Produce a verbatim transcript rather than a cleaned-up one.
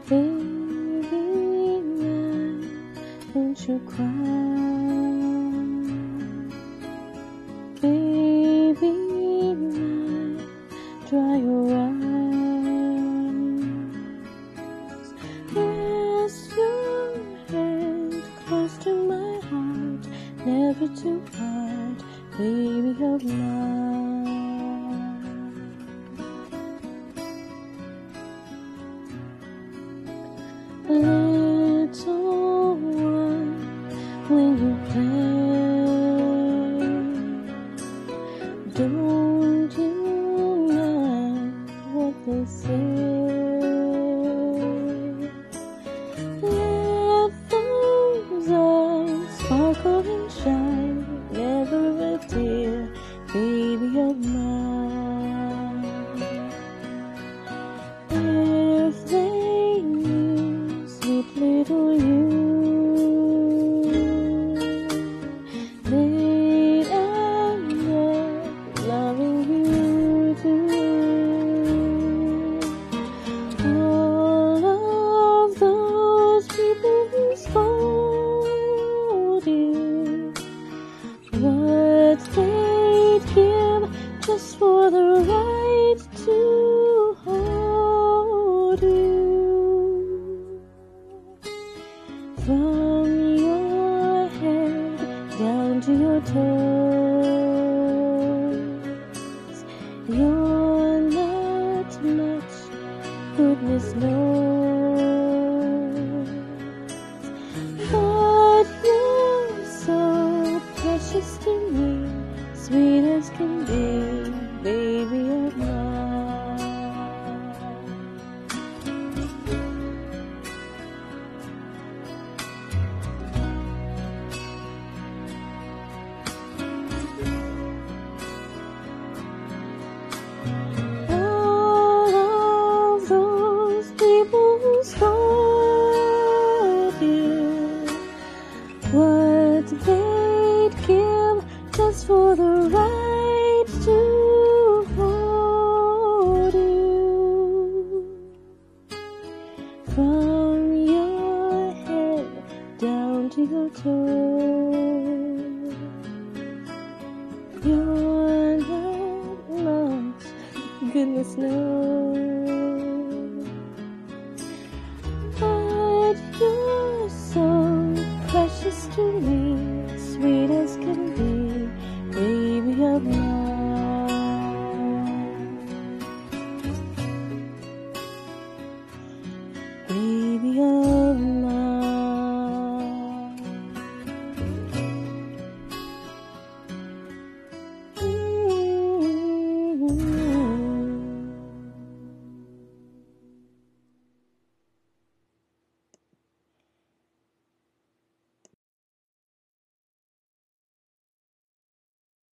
Baby, now, won't you cry? Baby, now, dry your eyes. Rest your head close to my heart, never too hard, baby of mine. Little one, when you play, don't you mind what they say? Let those eyes sparkle and shine, never a tear, baby of mine. If they knew, sweet little you, they'd end up loving you too. All of those people who scold you, what they'd give just for the right to hold you. From your head down to your toes, you're not much, goodness knows, but you're so precious to me, sweet as can be, baby of mine. All of those people who scold you, what they'd give just for the right to hold you. From your head down to your toes, you're not much, goodness knows.